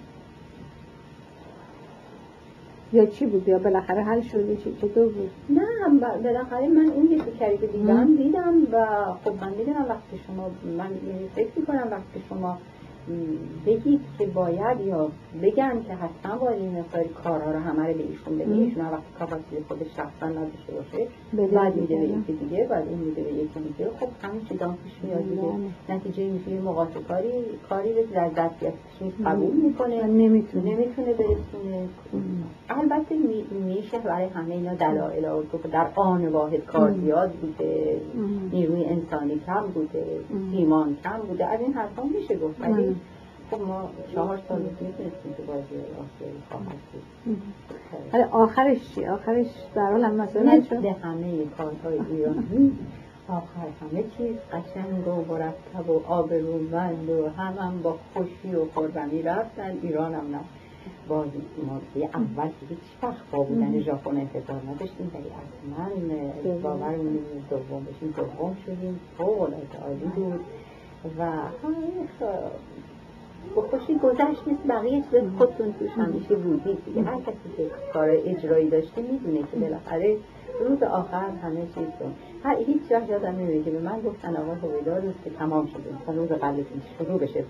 یا چی بود یا بالاخره حل شده چطور بود؟ نه بالاخره من اون یه فکری که دیدم دیدم و خب من میدونم وقتی شما من فکر میکنم وقتی شما بگید که باید یا بگن که حتما باید این مقدار کارها رو همه رو به ایشون بده ایشون وقتی کاپاسیته خودش شخصا نداشته باشه بعد میده به یکی دیگه بعد اون میده به یکی دیگه خب همین چیزا پیش میاد دیگه نتیجه میشه مقاطع کاری کاری رو در ظرفیتش قبول میکنه نمیتونه نمیتونه برسونه البته میشه برای همه اینا دلایل آورد در آن واحد کار زیاد بوده نیروی انسانی کم بوده ایمان کم بوده از این حرفا میشه گفت ولی خب ما چهار سال میتونستیم که بازی آسیایی خواهد بود حالا آخرش چی؟ آخرش در حال هم مثلا مثل همه کارهای ایرانی آخر همه چیز قشنگ و مرتب و آبرومند و هم هم با خوشی و خرمی رفتن ایران هم نه بازی مارکی اول که هیچ وقت با بودن ژاپن انتظار نداشتیم ولی اصلا باورمون دوم بشیم دوم شدیم فوق‌العاده عالی بود و با خوشی گذشت مثل بقیه چیز خودتون توش همیشه بودید دیگه هر کسی که کار اجرایی داشته میدونه که بالاخره روز آخر همه چیز رو هر هیچ وقت یادم نمیاد که به من گفتن آقای هویدا روز که تمام شده مثلا روز قبلش شروع بشه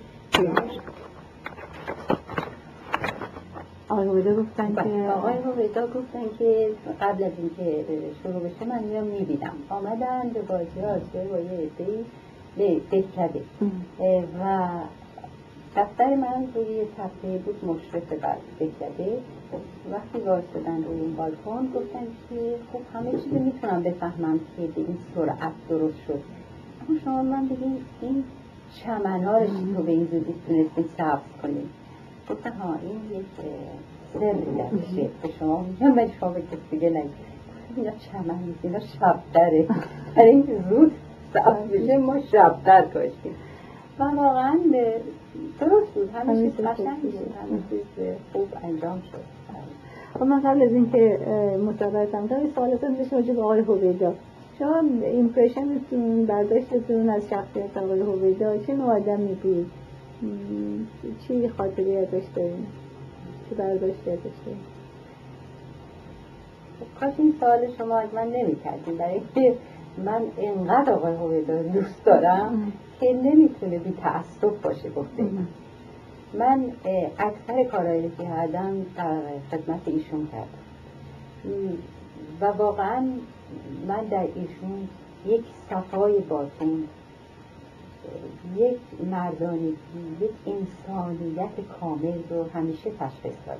آقای هویدا گفتن که آقای هویدا گفتن که قبل از اینکه شروع بشه من اینو میبینم آمدن به بازی آسیایی با یه عده‌ای به دهکده و دفتر من روی تپه بود مشرف بر دهکده وقتی وایسادن روی این بالکن گفتن که خب همه چیز میتونم بفهمم که به این سرعت درست شد اما شما من بگیم این چمن‌ها رو چطور به این زودی تونستید سبز کنید گفتن ها این یک سری درشه به شما میگم ولی شما به کسی دیگه نگید اینا چمن نیست اینا شبتره در این زود سبز بشه ما شبتر کاشتیم و واقعا درست بود همه چیز قشنگ بود همه چیز خوب انجام شد خب من قبل از اینکه مصاحبه‌ام کنم سوالاتم داشتم راجع به آقای هویدا شما ایمپرشنتون برداشتتون از شخصیت آقای هویدا چه نوع آدمی بود چی خاطری ازش داریم چه برداشتی ازش داریم کاش این سوال شما از من نمی‌کردین برای اینکه من اینقدر آقای هویدا دوست دارم که نمیتونه بی تعصب باشه گفته من اکثر کارهایی که کردم در خدمت ایشون کردم و واقعا من در ایشون یک صفای باطن یک مردانگی یک انسانیت کامل رو همیشه تشخیص دادم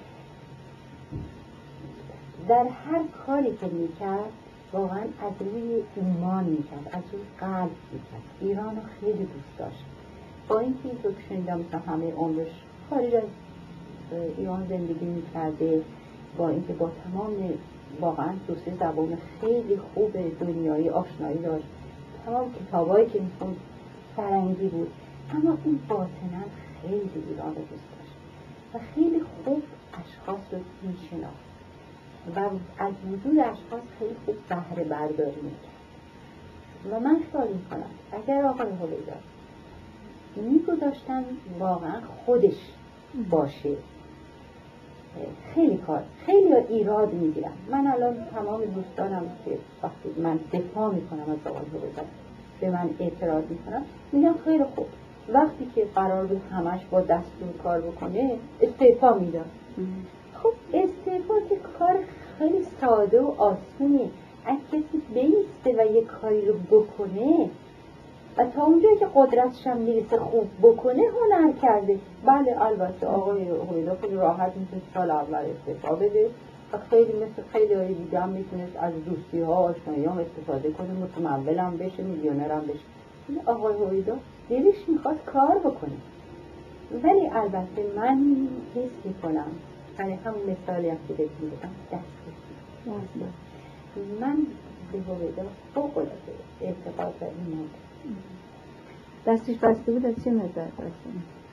در هر کاری که میکرد واقعا از روی ایمان میکرد از روی قلب میکرد ایران رو خیلی دوست داشت با اینکه تو شنیدم مثلا همه عمرش خارج از ایران زندگی میکرده با اینکه با تمام واقعا دو سه زبان خیلی خوب دنیایی آشنایی داشت تمام کتابایی که میخوند فرنگی بود اما این باطنا خیلی ایران رو دوست داشت و خیلی خوب اشخاص رو میشناخت و از وجود اشخاص خیلی خوب بهره برداری میکرد. و من خیال میکنم اگر آقای هویدا میگذاشتن واقعا خودش باشه، خیلی کار خیلی ایراد میگیرم. من الان تمام دوستانم که وقتی من دفاع میکنم از آقای هویدا به من اعتراض میکنم، میگم خیلی خوب، وقتی که قرار بود همش با دستور کار بکنه استعفا میداد. خب استعفا که کار خیلی ساده و آسونی، اگه کسی بیسته و یک کاری رو بکنه و تا اونجایی که قدرتش هم میرسه خوب بکنه هنر کرده. بله البته آقای هویدا خیلی راحت میتونه سال اول استعفا بده و خیلی مثل خیلی های دیگه هم میتونست از دوستی ها آشنایی هم استفاده کنه، متمول هم بشه، میلیونر هم بشه. این آقای هویدا دلش میخواد کار بکنه. ولی البته من حس میکنم، یعنی همون مثالی هم که بهتون بودم دست من به هویدا فوق العاده اعتقاد و ایمان. دستش بسته بود از چه نظر بسته؟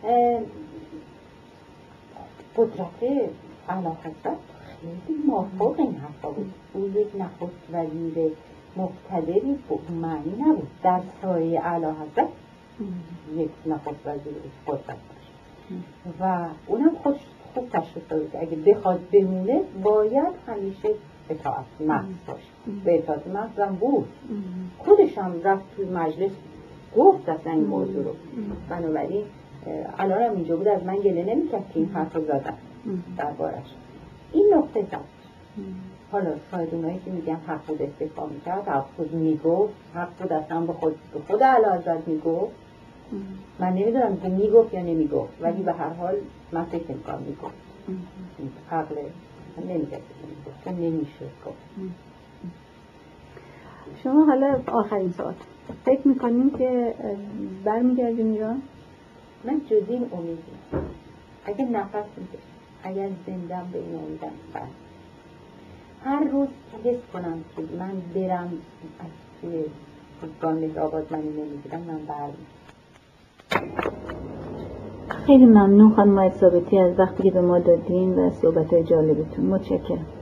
قدرت اعلیحضرت خیلی موافق این حرفا بود. او یک نخست وزیر مقتدری به معنی نبود در سایه اعلیحضرت یک نخست وزیر قدرت باشه و اونم خودش خوب تشخیص داده که اگه بخواد بمونه باید همیشه اطاعت محض باشه. به اطاعت محض هم بود. خودش هم رفت توی مجلس گفت اصلا این موضوع رو. بنابراین الان هم اینجا بود از من گله نمی‌کرد که این حرف رو زدن دربارش. این نقطه زد. حالا سایدونایی که میگن حق بود استفاده میکرد، حق بود میگفت، حق بود اصلا به خود به خود اعلیحضرت میگفت. من نمیدونم که میگفت یا نمیگفت، ولی به هر حال من فکر میکنم میگفت. عقل نمیگفت چون نمیشه گفت. شما حالا آخرین سوال فکر میکنیم که برمیگردیم ایران؟ من جز این امیدی اگر نفس میکشم، اگر زندم به این امیدم فرد هر روز که حس کنم که من برم از توی خودگان مهرآباد منی نمیگیرم، من برم. خیلی ممنون خانم ثابتی از وقتی که به ما دادین و صحبت‌های جالبتون. متشکرم.